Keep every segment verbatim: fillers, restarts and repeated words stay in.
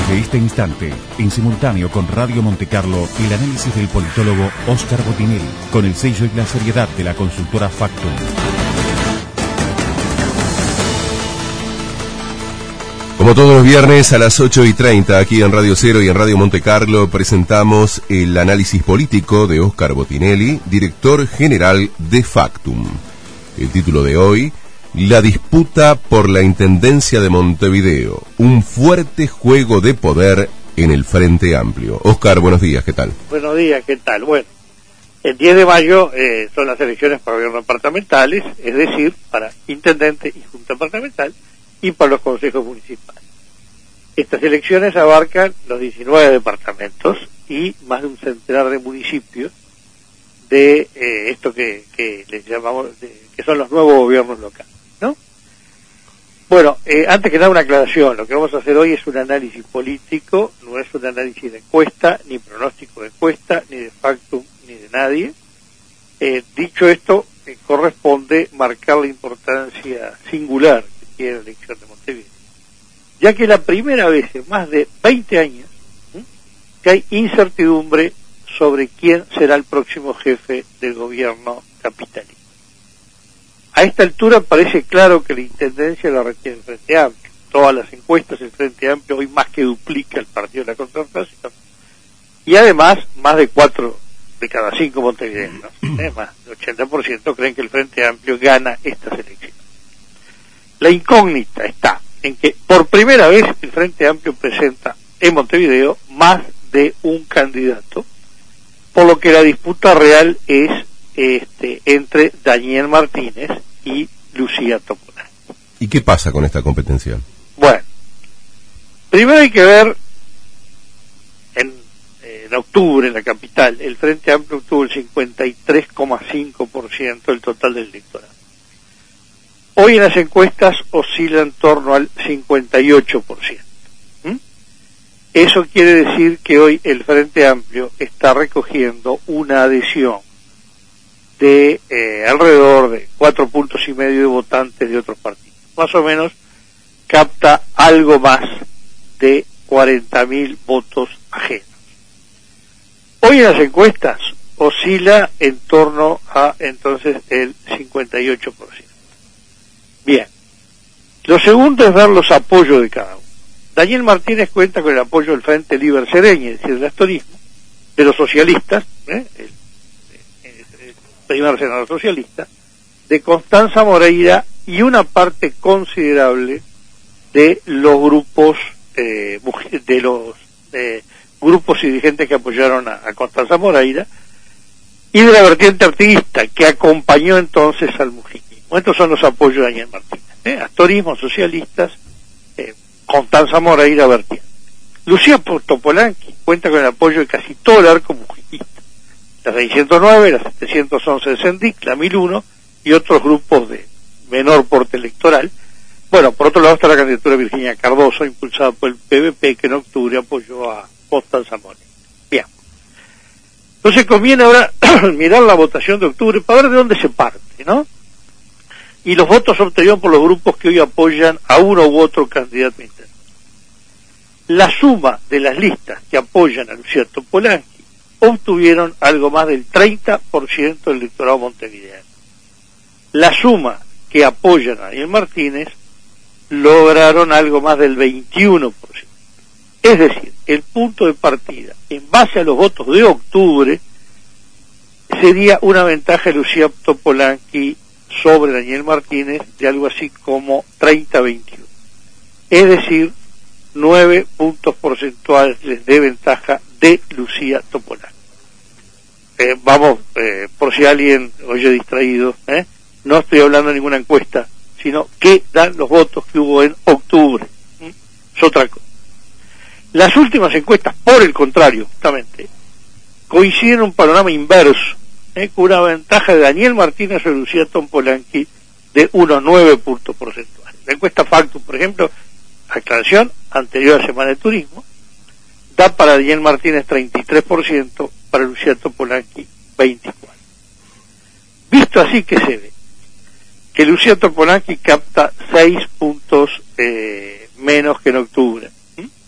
Desde este instante, en simultáneo con Radio Montecarlo, el análisis del politólogo Óscar Botinelli, con el sello y la seriedad de la consultora Factum. Como todos los viernes a las ocho y treinta, aquí en Radio Cero y en Radio Montecarlo, presentamos el análisis político de Óscar Botinelli, director general de Factum. El título de hoy: La disputa por la Intendencia de Montevideo, un fuerte juego de poder en el Frente Amplio. Óscar, buenos días, ¿qué tal? Buenos días, ¿qué tal? Bueno, el diez de mayo eh, son las elecciones para gobiernos departamentales, es decir, para intendente y junta departamental, y para los consejos municipales. Estas elecciones abarcan los diecinueve departamentos y más de un centenar de municipios de eh, esto que, que les llamamos, de, que son los nuevos gobiernos locales, ¿no? Bueno, eh, antes que nada una aclaración. Lo que vamos a hacer hoy es un análisis político, no es un análisis de encuesta, ni pronóstico de encuesta, ni de Factum, ni de nadie. Eh, dicho esto, eh, corresponde marcar la importancia singular que tiene la elección de Montevideo, ya que es la primera vez en más de veinte años ¿eh? que hay incertidumbre sobre quién será el próximo jefe del gobierno capitalino. A esta altura parece claro que la intendencia la retiene el Frente Amplio. Todas las encuestas, el Frente Amplio hoy más que duplica el partido de la Concertación. Y además, más de cuatro de cada cinco montevideanos, ¿eh? más del ochenta por ciento, creen que el Frente Amplio gana estas elecciones. La incógnita está en que por primera vez el Frente Amplio presenta en Montevideo más de un candidato, por lo que la disputa real es este, entre Daniel Martínez y Lucía Topolán. ¿Y qué pasa con esta competencia? Bueno, primero hay que ver, en, en octubre en la capital, el Frente Amplio obtuvo el cincuenta y tres coma cinco por ciento del total del electorado. Hoy en las encuestas oscila en torno al cincuenta y ocho por ciento. ¿Mm? Eso quiere decir que hoy el Frente Amplio está recogiendo una adhesión de eh, alrededor de cuatro puntos y medio de votantes de otros partidos. Más o menos capta algo más de cuarenta mil votos ajenos. Hoy en las encuestas oscila en torno a entonces el cincuenta y ocho por ciento. Bien. Lo segundo es ver los apoyos de cada uno. Daniel Martínez cuenta con el apoyo del Frente Liber Sereñi, es decir, del astorismo, de los socialistas, ¿eh? el, el, el primer senador socialista, de Constanza Moreira y una parte considerable de los grupos eh, de los eh, grupos y dirigentes que apoyaron a, a Constanza Moreira, y de la vertiente artiguista que acompañó entonces al mujiquismo. Estos son los apoyos de Daniel Martínez, ¿eh? Astorismo, socialistas, eh, Constanza Moreira, vertiente. Lucía Topolán cuenta con el apoyo de casi todo el arco mujiquista, la seiscientos nueve, la setecientos once de Sendic, la mil uno y otros grupos de menor porte electoral. Bueno, por otro lado está la candidatura de Virginia Cardoso, impulsada por el P V P, que en octubre apoyó a Constanza Moreira. Bien. Entonces conviene ahora mirar la votación de octubre para ver de dónde se parte, ¿no? Y los votos obtenidos por los grupos que hoy apoyan a uno u otro candidato interno. La suma de las listas que apoyan a Lucía Topolán obtuvieron algo más del treinta por ciento del electorado montevideano. La suma que apoyan a Daniel Martínez lograron algo más del veintiuno por ciento. Es decir, el punto de partida, en base a los votos de octubre, sería una ventaja de Lucía Topolán sobre Daniel Martínez de algo así como treinta a veintiuno. Es decir, nueve puntos porcentuales de ventaja de Lucía Topolán. Eh, vamos, eh, por si alguien oye distraído, ¿eh? no estoy hablando de ninguna encuesta, sino que dan los votos que hubo en octubre. ¿Mm? Es otra cosa. Las últimas encuestas, por el contrario, justamente, coinciden en un panorama inverso, ¿eh? con una ventaja de Daniel Martínez sobre Lucía Topolán de unos nueve puntos porcentuales. La encuesta Factum, por ejemplo, aclaración, anterior a Semana de Turismo, da para Daniel Martínez treinta y tres por ciento, para Lucía Topolán veinticuatro por ciento. Visto así, que se ve que Lucía Topolán capta seis puntos eh, menos que en octubre. ¿Mm?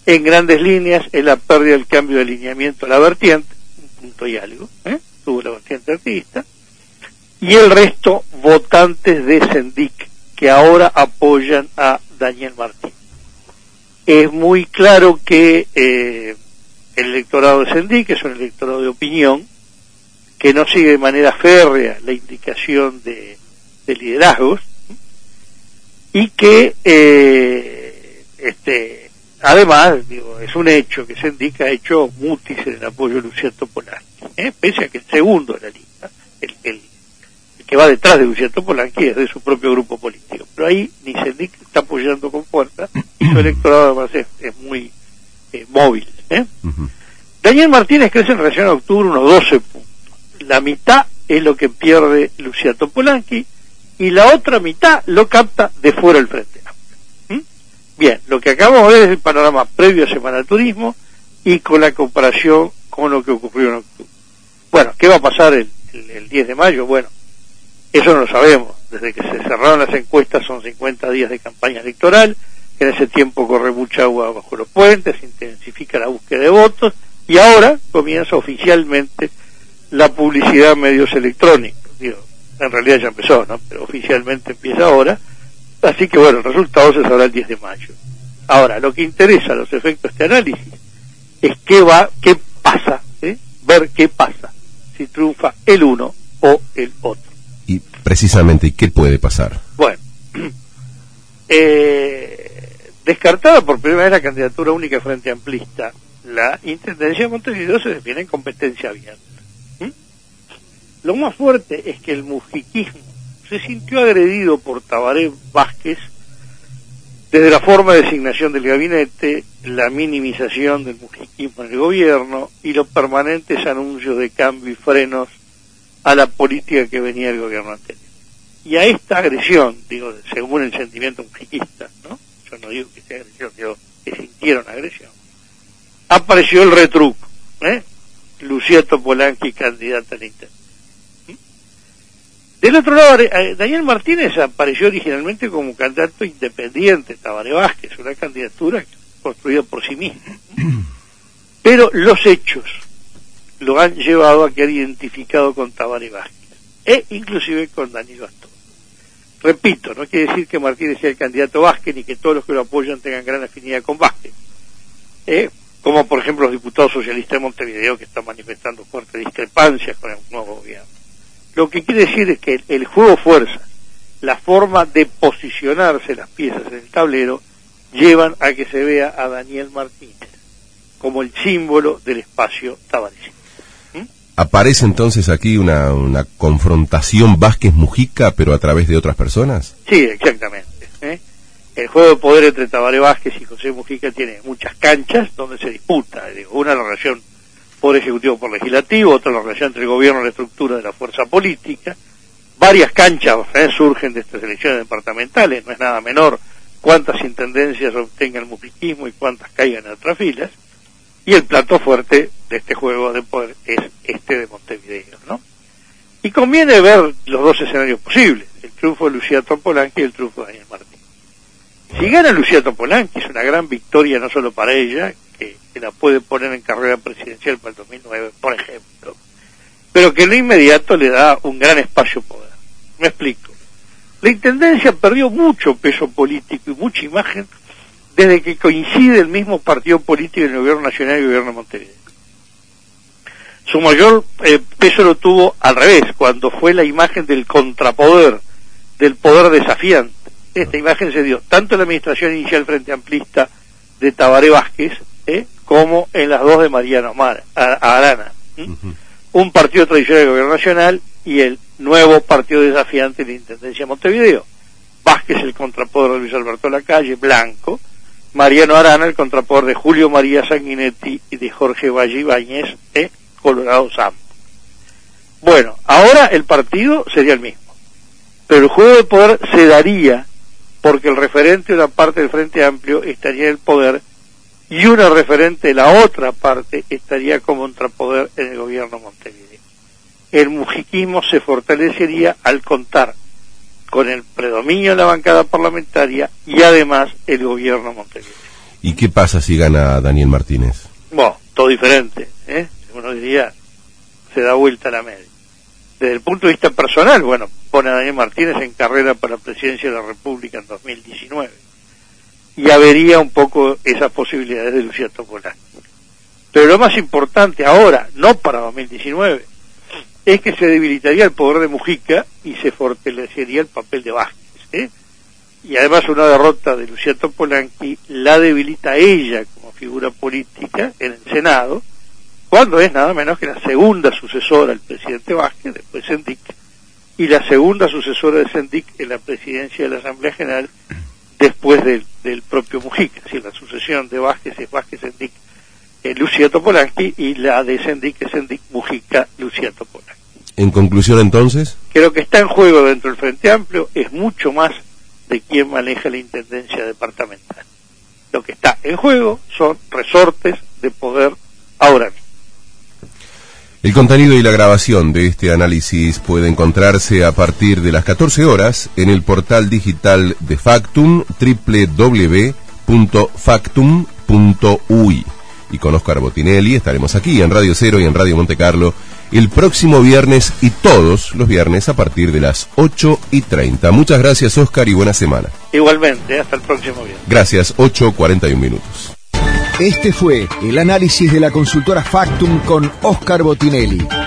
En grandes líneas, es la pérdida del cambio de alineamiento a la vertiente, un punto y algo, ¿eh? Tuvo la vertiente activista, y el resto votantes de Sendic, que ahora apoyan a Daniel Martín. Es muy claro que eh, el electorado de Sendic es un electorado de opinión, que no sigue de manera férrea la indicación de, de liderazgos, y que eh, este además, digo, es un hecho que Sendic ha hecho mutis en el apoyo de Luciano Polanqui, ¿eh? Pese a que el segundo de la lista, el, el, el que va detrás de Luciano Polanqui, es de su propio grupo político. Pero ahí ni Sendic está apoyando con fuerza, y su electorado además es, es muy eh, móvil. ¿eh? Uh-huh. Daniel Martínez crece en relación a octubre unos doce puntos. La mitad es lo que pierde Luciano Polanqui, y la otra mitad lo capta de fuera del Frente Amplio. ¿Mm? Bien, lo que acabamos de ver es el panorama previo a Semana Turismo y con la comparación con lo que ocurrió en octubre. Bueno, ¿qué va a pasar el, el, el diez de mayo? Bueno, eso no lo sabemos. Desde que se cerraron las encuestas son cincuenta días de campaña electoral, en ese tiempo corre mucha agua bajo los puentes, se intensifica la búsqueda de votos, y ahora comienza oficialmente la publicidad en medios electrónicos. Digo, en realidad ya empezó, ¿no? Pero oficialmente empieza ahora, así que bueno, el resultado se sabrá el diez de mayo. Ahora, lo que interesa a los efectos de este análisis es qué va, qué pasa, ¿eh? Ver qué pasa, si triunfa el uno o el otro. Y precisamente, ¿qué puede pasar? Bueno, eh, descartada por primera vez la candidatura única Frente Amplista, la Intendencia de Montevideo se define en competencia abierta. Lo más fuerte es que el mujiquismo se sintió agredido por Tabaré Vázquez desde la forma de designación del gabinete, la minimización del mujiquismo en el gobierno y los permanentes anuncios de cambio y frenos a la política que venía del gobierno anterior. Y a esta agresión, digo, según el sentimiento mujiquista, ¿no? Yo no digo que sea agresión, digo que sintieron agresión, apareció el retruco, ¿eh? Luciano Polanqui, candidata a la Intendencia. Del otro lado, Daniel Martínez apareció originalmente como candidato independiente, Tabaré Vázquez, una candidatura construida por sí misma. Pero los hechos lo han llevado a quedar identificado con Tabaré Vázquez, e inclusive con Daniel Bastón. Repito, no quiere decir que Martínez sea el candidato Vázquez, ni que todos los que lo apoyan tengan gran afinidad con Vázquez. ¿Eh? Como por ejemplo los diputados socialistas de Montevideo, que están manifestando fuertes discrepancias con el nuevo gobierno. Lo que quiere decir es que el, el juego fuerza, la forma de posicionarse las piezas en el tablero, llevan a que se vea a Daniel Martínez como el símbolo del espacio tabarecino. ¿Mm? ¿Aparece entonces aquí una, una confrontación Vázquez-Mujica, pero a través de otras personas? Sí, exactamente. ¿eh? El juego de poder entre Tabaré Vázquez y José Mujica tiene muchas canchas donde se disputa. Digo, una la relación Poder Ejecutivo por Legislativo, otra la relación entre el gobierno y la estructura de la fuerza política. Varias canchas ¿eh? surgen de estas elecciones departamentales, no es nada menor cuántas intendencias obtenga el mujiquismo y cuántas caigan en otras filas, y el plato fuerte de este juego de poder es este de Montevideo, ¿no? Y conviene ver los dos escenarios posibles, el triunfo de Luciano Polanqui y el triunfo de Daniel Martín. Si gana Luciano Polanqui es una gran victoria no solo para ella, que, que la puede poner en carrera presidencial para el dos mil nueve, por ejemplo, pero que en lo inmediato le da un gran espacio poder. Me explico. La Intendencia perdió mucho peso político y mucha imagen desde que coincide el mismo partido político en el gobierno nacional y el gobierno de Montevideo. Su mayor eh, peso lo tuvo al revés, cuando fue la imagen del contrapoder, del poder desafiante. Esta imagen se dio tanto en la administración inicial Frente Amplista de Tabaré Vázquez, ¿eh? como en las dos de Mariano Amar, Arana. Uh-huh. Un partido tradicional del gobierno nacional y el nuevo partido desafiante de la Intendencia de Montevideo. Vázquez el contrapoder de Luis Alberto Lacalle, blanco; Mariano Arana el contrapoder de Julio María Sanguinetti y de Jorge Valle Ibáñez, ¿eh? Colorado Sampo. Bueno, ahora el partido sería el mismo, pero el juego de poder se daría porque el referente de una parte del Frente Amplio estaría en el poder y una referente de la otra parte estaría como contrapoder en el gobierno Montevideo. El mujiquismo se fortalecería al contar con el predominio de la bancada parlamentaria y además el gobierno Montevideo. ¿Y qué pasa si gana Daniel Martínez? Bueno, todo diferente, ¿eh? Uno diría, se da vuelta a la media. Desde el punto de vista personal, bueno, pone a Daniel Martínez en carrera para la presidencia de la República en dos mil diecinueve. Y avería un poco esas posibilidades de Lucía Topolán. Pero lo más importante ahora, no para dos mil diecinueve, es que se debilitaría el poder de Mujica y se fortalecería el papel de Vázquez, ¿eh? Y además una derrota de Lucía Topolánqui la debilita a ella como figura política en el Senado, cuando es nada menos que la segunda sucesora del presidente Vázquez, después Sendic, y la segunda sucesora de Sendic en la presidencia de la Asamblea General después del, del propio Mujica. Es decir, la sucesión de Vázquez es Vázquez Sendic, eh, Lucía Topolánqui, y la de Sendic es Sendic Mujica Lucía Topolánqui. En conclusión, entonces, creo que está en juego dentro del Frente Amplio es mucho más de quien maneja la intendencia departamental. Lo que está en juego son resortes de poder ahora mismo. El contenido y la grabación de este análisis puede encontrarse a partir de las catorce horas en el portal digital de Factum, doble u doble u doble u punto factum punto u i. Y con Oscar Botinelli estaremos aquí en Radio Cero y en Radio Monte Carlo el próximo viernes y todos los viernes a partir de las ocho y treinta. Muchas gracias, Oscar, y buena semana. Igualmente, hasta el próximo viernes. Gracias, ocho cuarenta y un minutos. Este fue el análisis de la consultora Factum con Oscar Botinelli.